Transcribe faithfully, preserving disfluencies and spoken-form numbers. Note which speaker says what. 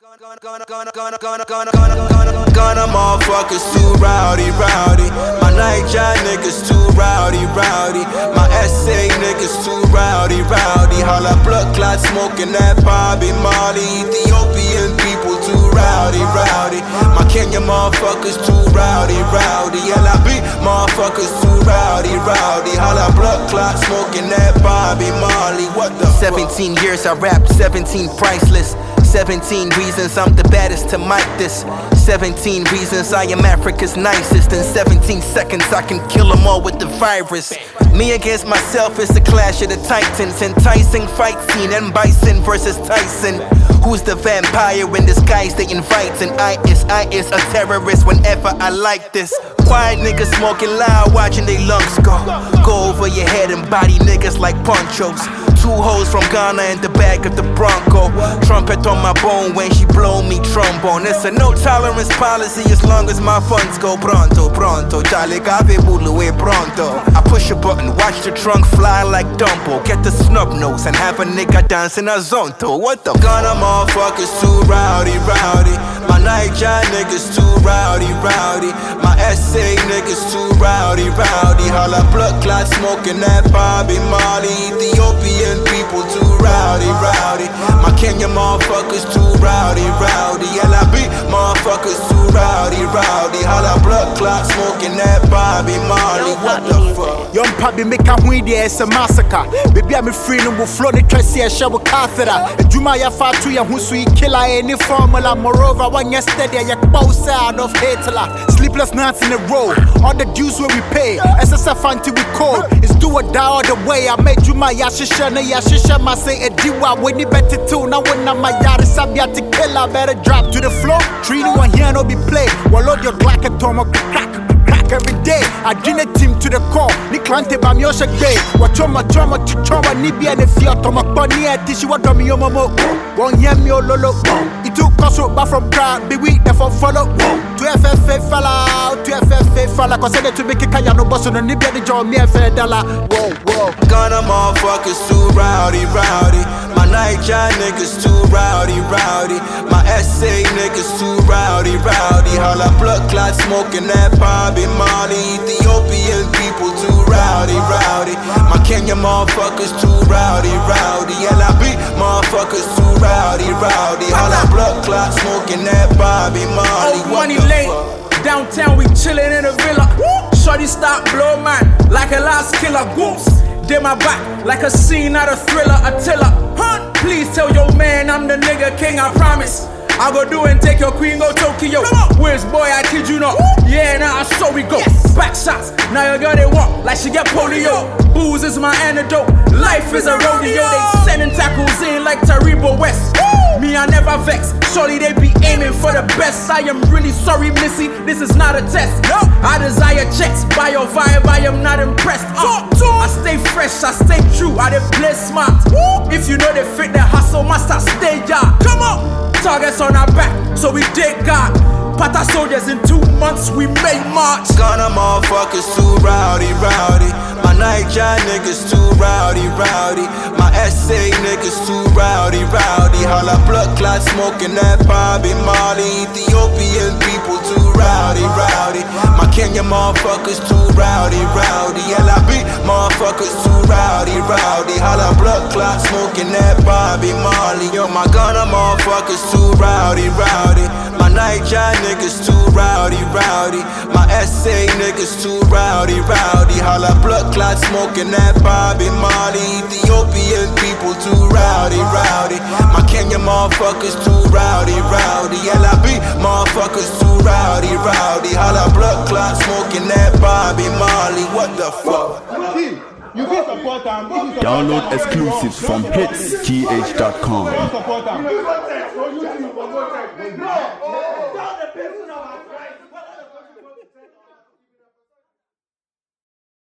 Speaker 1: Gonna, gonna, gonna, gonna, gonna, gonna, gonna, gonna, motherfuckers too rowdy, rowdy. My Niger niggas too rowdy, rowdy. My S A niggas too rowdy, rowdy. Holla blood clot smoking that Bobby Molly. Ethiopian people too rowdy, rowdy. My Kenya motherfuckers too rowdy, rowdy. L I B motherfuckers too rowdy, rowdy. Holla blood clot smoking that Bobby Molly. What the fuck?
Speaker 2: seventeen years I rap, seventeen priceless. seventeen reasons I'm the baddest to mic this. seventeen reasons I am Africa's nicest. In seventeen seconds I can kill them all with the virus. Me against myself is the clash of the titans. Enticing fight scene and Bison versus Tyson. Who's the vampire in disguise they invite? And I is, I is a terrorist whenever I like this. Quiet niggas smoking loud, watching they lungs go. Go over your head and body niggas like ponchos. Two hoes from Ghana in the back of the Bronco. Trumpet on my bone when she blow me trombone. It's a no tolerance policy as long as my funds go pronto, pronto. Jale gabe bulu e pronto. I push a button, watch the trunk fly like Dumbo. Get the snub nose and have a nigga dancing a zonto. What the
Speaker 1: Ghana motherfuckers too rowdy, rowdy. My Niger niggas too rowdy, rowdy. My S A niggas too rowdy, rowdy. Holla blood clot smoking that Bobby Molly. Ethiopian people too rowdy, rowdy. My Kenya motherfuckers too rowdy, rowdy. L I B motherfuckers too rowdy, rowdy. Holla blood clot smoking that Bobby Molly. What the fuck?
Speaker 3: Young Papi make a win there, it's a massacre. Baby, I'm a free no will flow the Tracy and show cathedra. And Juma ya fatu ya husu killer any formula. Moreover, one yesterday ya both side of Hitler. Sleepless nights in a row. All the dues where we pay. S S F until we code. It's do or die all the way. I made Juma ya shisha na ya shisha ma say a diwa when you better too. Now when I'm a yard sabia to kill I better drop to the floor. Three no one here no be play. Well load your black and tomo crack. Every day, I bring a team to the core. Ni klante ba mi osha day. Wachoma choma chichoma ni bi ene fia toma boni e tishi wadomi yo momo. Won yem yo lolo. Itu koso ba from crowd. Be weak therefore follow. To F F A fella, to F F A fella. Cause I to make a kaya no boss no ni bi ene jaw mi e fe dollar. Whoa whoa.
Speaker 1: Ghana motherfuckers too rowdy, rowdy. My Niger niggas too rowdy, rowdy. My S A niggas too rowdy, rowdy. Holla blood clot smoking that Bobby Molly. Ethiopian people too rowdy, rowdy. My Kenya motherfuckers too rowdy, rowdy. L I B motherfuckers too rowdy, rowdy. Holla blood clot smoking that Bobby Molly.
Speaker 4: Oh, money late. Downtown we chillin' in a villa. Shorty stop blow man like a last killer. Goose. Did my back like a scene out of Thriller, Attila. Huh? Please tell your man I'm the nigga king, I promise. I go do and take your queen, go Tokyo. Where's boy, I kid you not. Yeah, now nah, so we go. Yes. Back shots, now your girl they walk like she get polio. Booze is my antidote, life is a rodeo. They sending tackles in like Taribo West. Woo! Me I never vex, surely they be aiming for the best. I am really sorry Missy, this is not a test. No. I desire checks, by your vibe I am not impressed. uh, I stay fresh, I stay true, I dey play smart. Woo! If you know they fit the hustle, master stay yard. Come on! Targets on our back, so we dig God. Pata soldiers in two months, we made March.
Speaker 1: Ghana motherfuckers too rowdy, rowdy. My Niger niggas too rowdy, rowdy. My S A niggas too rowdy, rowdy. Holla blood clot smoking that Bobby Molly. Ethiopian people too rowdy, rowdy. My Kenya motherfuckers too rowdy, rowdy. L I B motherfuckers too rowdy, rowdy. Holla blood clot smoking that Bobby Molly. Yo, my Ghana motherfuckers too rowdy, rowdy. My Niger niggas too rowdy, rowdy. My S A niggas too rowdy, rowdy. Holla blood clot smoking that Bobby Molly. Ethiopian people too rowdy, rowdy. My Kenya motherfuckers too rowdy, rowdy. L I B motherfuckers too rowdy, rowdy. Holla blood clot smoking that Bobby Molly. What the fuck?
Speaker 5: You can support them.
Speaker 6: Download exclusives from hits g h dot com.
Speaker 5: Support them.